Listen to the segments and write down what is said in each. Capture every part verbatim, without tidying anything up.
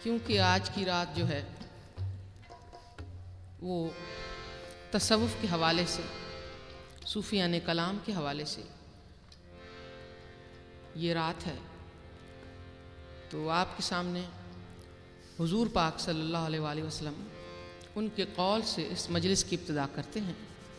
क्योंकि आज की रात जो है वो तसव्वुफ़ के हवाले से, सूफियाने कलाम के हवाले से ये रात है। तो आपके सामने हुजूर पाक सल्लल्लाहु अलैहि वसल्लम उनके कौल से इस मजलिस की इब्तिदा करते हैं।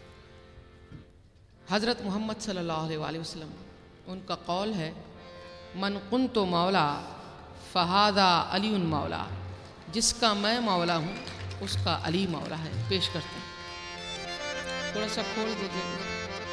हज़रत मोहम्मद सल्लल्लाहु अलैहि वसल्लम उनका कौल है, मन कुन्तु मौला फ़हादा अलीउन मौला, जिसका मैं मौला हूँ उसका अली मौला है। पेश करते हैं, थोड़ा सा खोल दीजिए।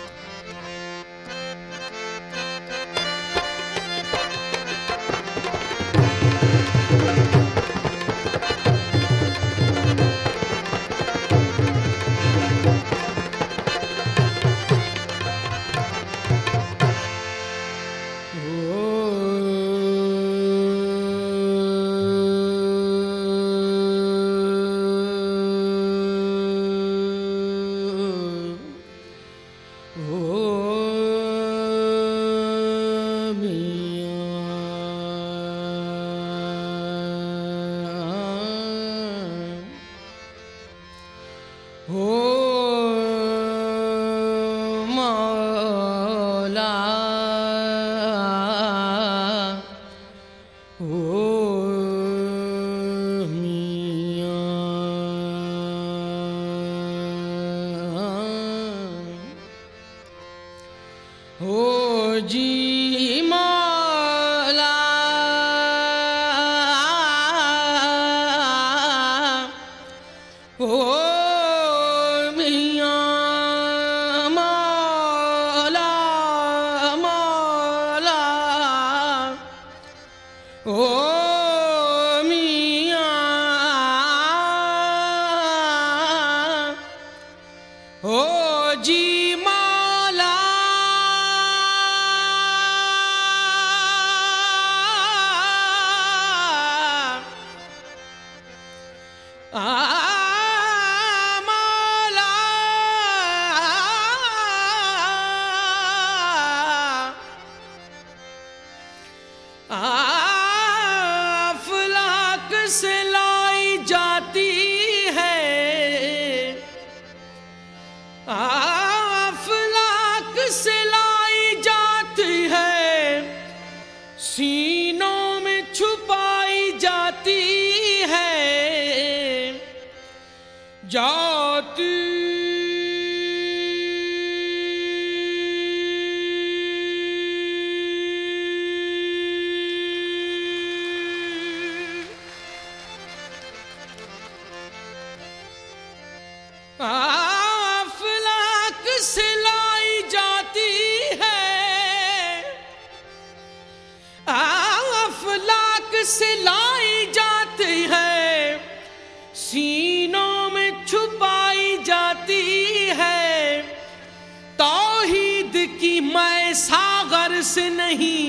से नहीं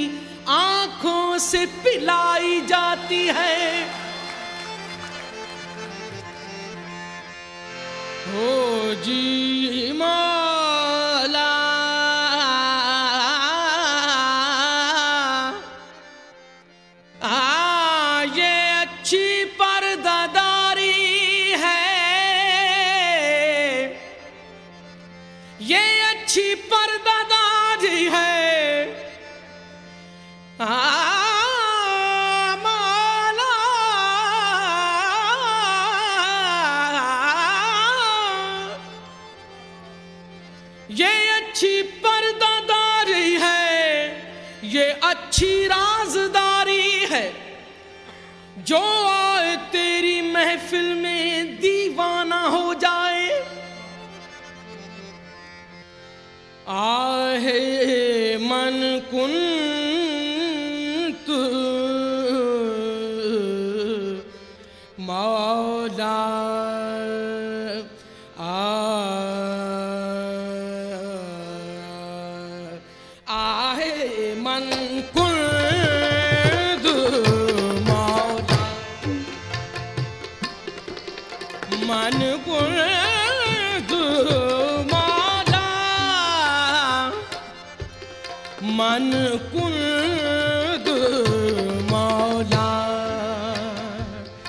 आंखों से पिलाई जाती है। हो जी मौला आ ये अच्छी पर्दादारी है, ये अच्छी पर्दादारी है। मौला ये अच्छी पर्दादारी है, ये अच्छी राज़दारी है। जो आए तेरी महफिल में दीवाना हो जाए। आहे मन कुन मौला आहे मन कुर्द मौला, मन कुर्द मौला, मन कुर्द मौला।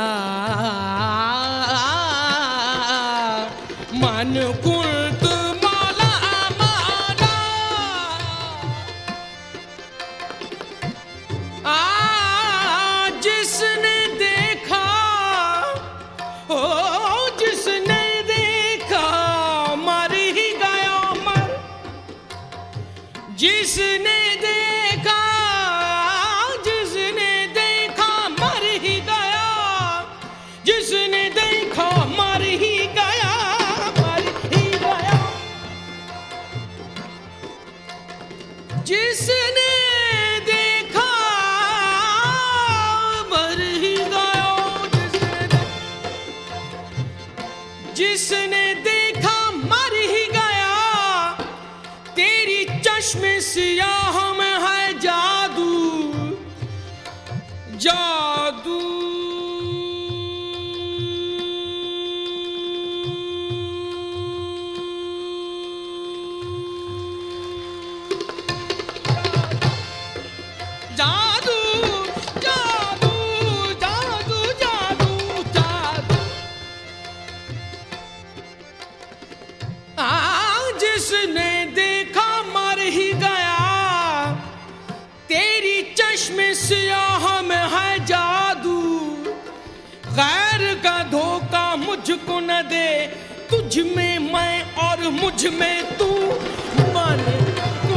मन कुंत मौला मौला आ जिसने देखा ओ जिसने देखा मर ही गया मर जिसने देखा जिसने देखा मर ही गया जिसने देखा मर ही गया मर ही गया जिसने देखा मर ही गया जिसने देखा मर ही गया तेरी चश्मे सियाह में है जादू जादू जादू जादू जादू जादू जादू आ जिसने देखा मर ही गया तेरी चश्मे सियाह में है जादू गैर का धोखा मुझको न दे तुझ में मैं और मुझ में तू मन को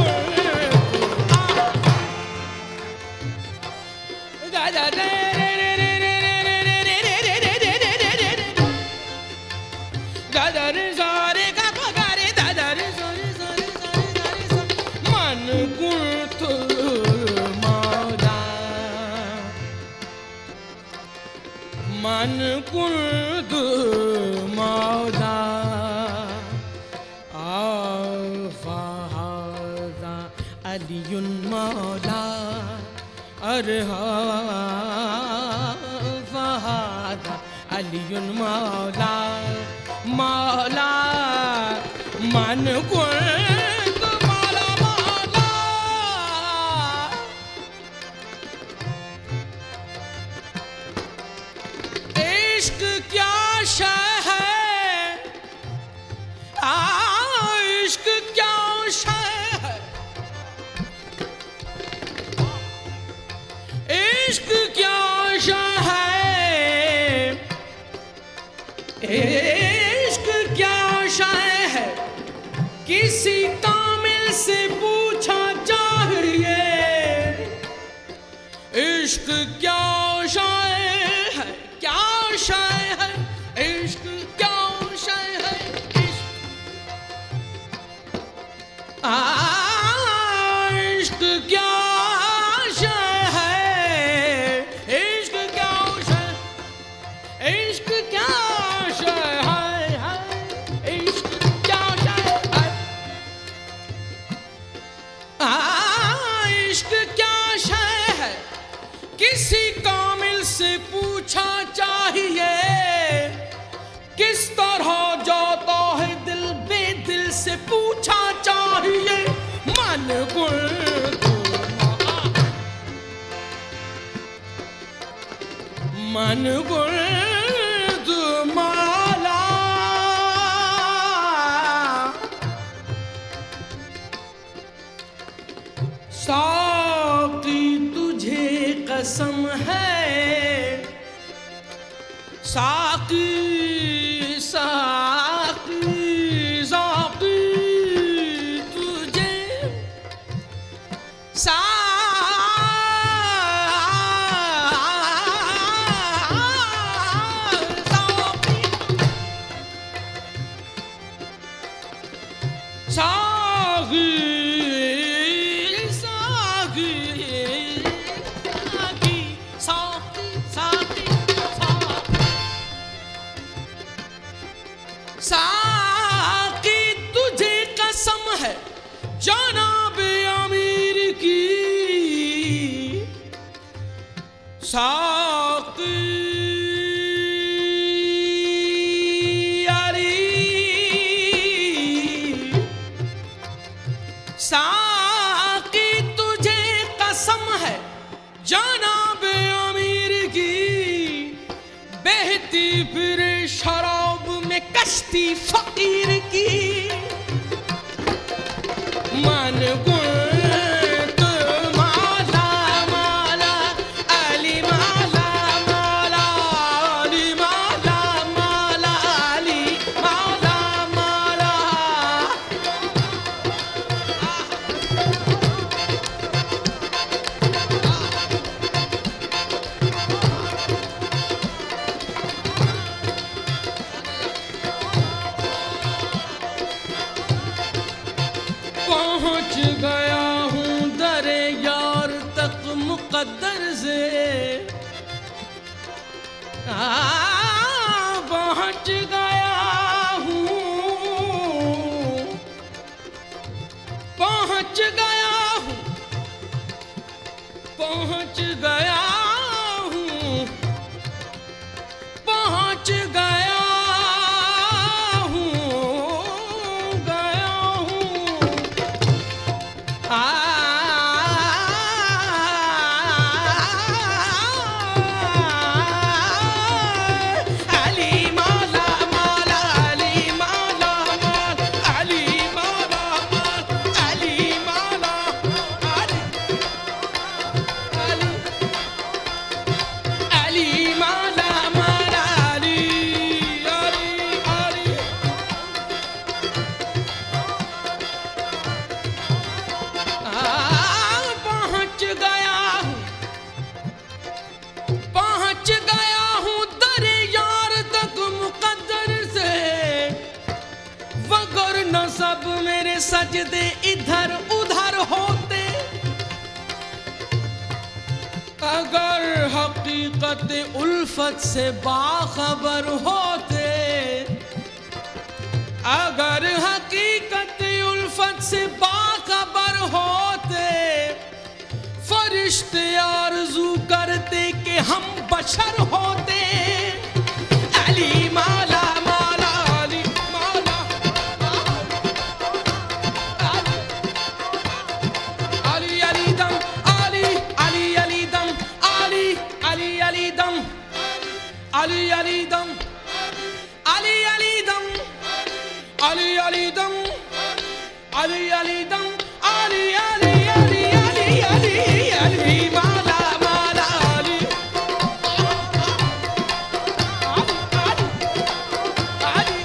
मन कुंत मौला मन कुंत मौला आफ़ाज़ा अलियुन मौला अरे फ़ाज़ा अलियुन मौला मौला मन कुंत मौला मौला इश्क क्या शय है आ इश्क क्या शय है इश्क क्या शय है इश्क क्या शय है किसी कामिल से पूछा चाहिए इश्क क्या शय है क्या शय है इश्क क्या शय है इश्क आ इश्क क्या शय है इश्क क्या शय इश्क क्या शय है इश्क क्या शय है आ इश्क क्या शय है किसी कामिल से पूछा चाहिए किस तरह जाता है दिल बेदिल से पूछा चाहिए मन कुंत मन कुंत मौला साकी तुझे कसम है साकी साकी साकी तुझे सा सागी सागी सागी सागी सागी साकी तुझे कसम है जनाब अमीर की साकी साकी तुझे कसम है जनाब अमीर की चिश्ती फकीर की मन गुण पहुँच गया हूँ दरे यार तक मुकद्दर से पहुँच गया हूँ पहुँच गया हूँ पहुँच गया हूँ पहुँच गया सब मेरे सजदे इधर उधर होते अगर हकीकत उल्फत से बाखबर होते अगर हकीकत उल्फत से बाखबर होते फरिश्ते आरज़ू करते कि हम बशर होते अली माला Ali Ali dam Ali Ali dam Ali Ali dam Ali Ali dam Ali Ali Ali Ali Ali Ali mala mala Ali Ali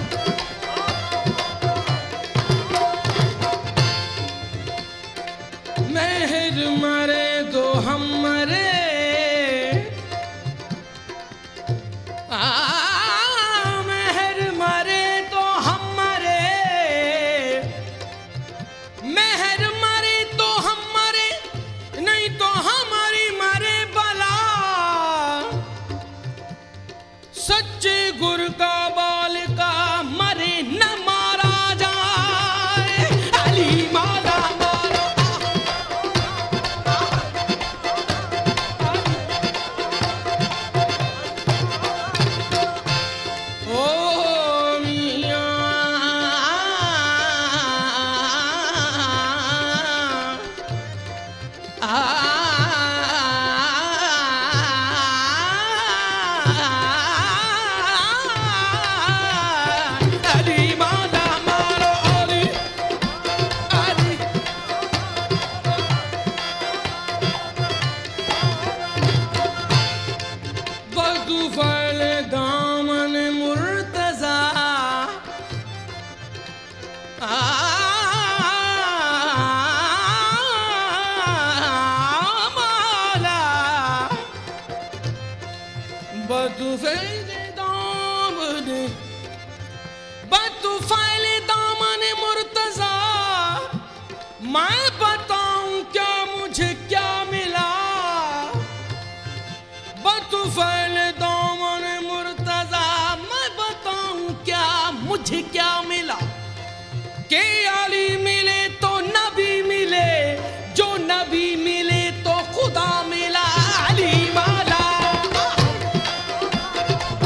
Ali मेहर मरे दो हम मरे मेहर मरे तो हम मरे मेहर मरे तो हम मरे नहीं तो हमारी मरे बला सच्चे गुर का बाल का मरे न मारा जाए अली माला दामन मुर्तजा माला बतुफैल दामन बतुफैल दामन मुर्तजा मैं बताऊं क्या मुझे क्या मिला बतुफैल दामन मुर्तजा मैं बताऊं क्या मुझे क्या मिला के अली मिले तो नबी मिले जो नबी मिले तो खुदा मिला अली माला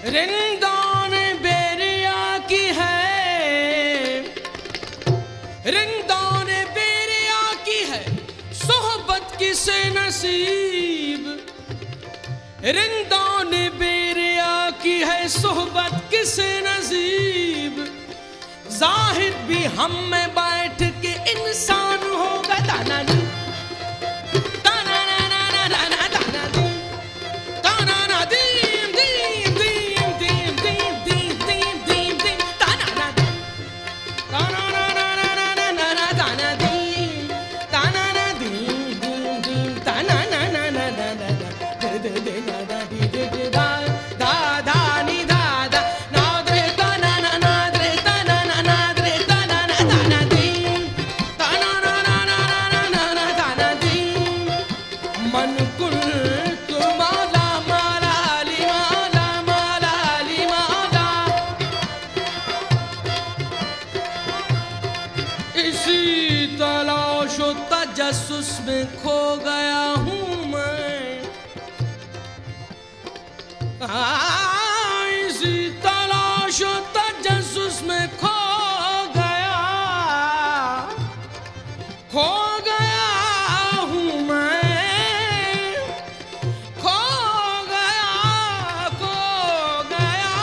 रिंदान बेरिया की है, रिंदान बेरिया की है सोहबत किसे नसीब, रिंदान बेरिया की है सोहबत किसे नसीब। जाहिद भी हम में बैठ के इंसान होगा। दाना दी दाना ना ना ना ना ना दाना दी दाना ना दी दी दी दी दी दी दी दी दी दाना ना दी दाना ना ना ना ना ना ना दाना दी दाना ना दी दी दी दाना ना ना ना ना ना दे दे दे ना दा दी दे दे दा दा दा नी दा दा ना दे दाना ना ना दे दाना ना ना दे दाना ना दाना दी दाना ना ना ना ना ना ना दाना दी मन कुल तु मौला मौला अली मौला मौला अली मौला। इसी तलाश व तजस्सुस में खो गया हूँ मैं, इसी तलाश व तजस्सुस में खो गया, खो गया हूँ मैं, खो गया खो गया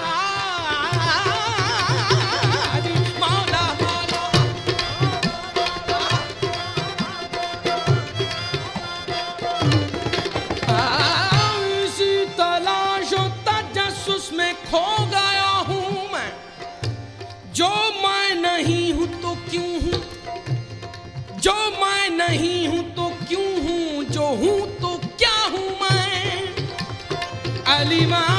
मौला मौला। इसी तलाश व तजस्सुस में खो गया हूँ मैं, जो मैं नहीं हूँ तो क्यों हूँ, जो मैं नहीं हूँ तो क्यों हूँ, जो हूँ तो क्या हूँ मैं। अली मा